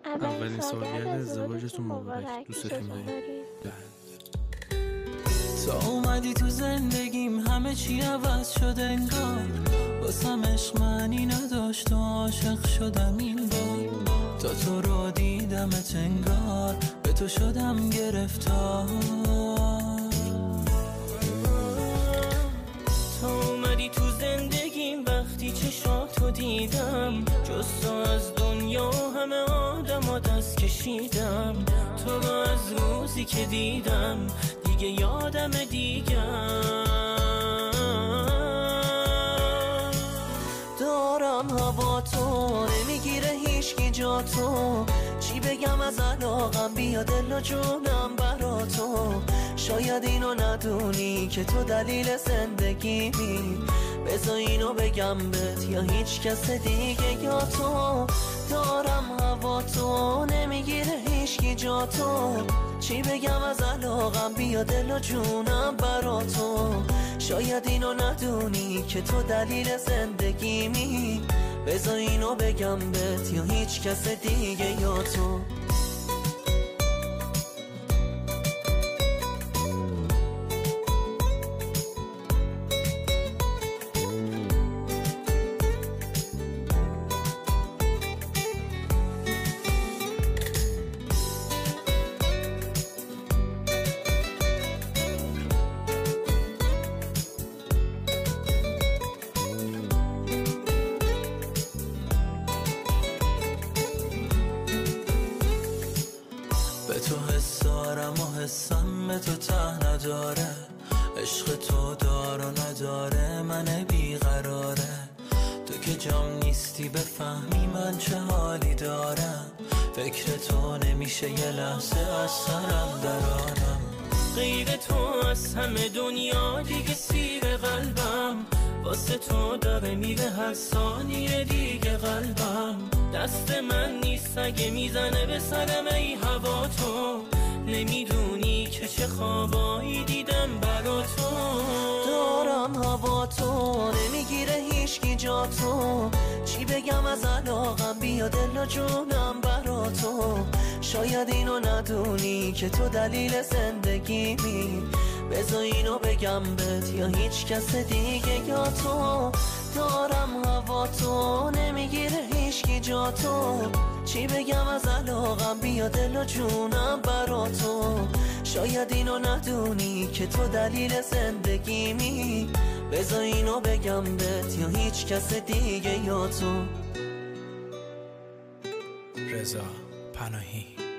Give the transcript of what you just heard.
اولین سالگرد ازدواجتون مبارک. دوستتون داریم. تا اومدی تو زندگیم همه چی عوض شده انگار، واسم عشق معنی نداشت و عاشق شدم این بار. تا تو رو دیدمت انگار به تو شدم گرفتار. تا اومدی تو زندگیم وقتی چشاتو دیدم، جز تو از دنیا همه آدم دست کشیدم. تو رو از روزی که دیدم دیگه یادم دارم هوا تو نمیگیره هیچکی جا تو، چی بگم از علاقم بیا دل و جونم برا تو. شاید اینو ندونی که تو دلیل زندگیمی، بذار اینو بگم بهت یا هیچ کس دیگه یا تو. دارم هوا تو نمیگیره هیچکی جا تو، چی بگم از علاقم بیا دل و جونم برا تو. شاید اینو ندونی که تو دلیل زندگیمی، بذار اینو بگم بهت یا هیچ کس دیگه یا تو. به تو حس دارم و حسم به تو ته نداره، عشق تو دار و نداره من بیقراره. تو که جام نیستی بفهمی من چه حالی دارم، فکر تو نمیشه یه لحظه از سرم درارم. غیر تو از همه دنیا دیگه سیر قلبم، واسه تو داره میره هر ثانیه دیگه قلبم. دست من نیست اگه میزنه به سرم ای هوا تو، نمیدونی که چه خوابایی دیدم برا تو. دارم هوا تو نمیگیره هیچکی جا تو، چی بگم از علاقم بیا دل و جونم برا تو. شاید اینو ندونی که تو دلیل زندگیمی، بذار اینو بگم بهت یا هیچ کس دیگه یا تو. دارم هوا تو نمیگیره هیچکی جا تو، چی بگم از علاقم بیا دل و جونم برا تو. شاید اینو ندونی که تو دلیل زندگیمی، بذار اینو بگم بهت یا هیچ کس دیگه یا تو. رضا پناهی.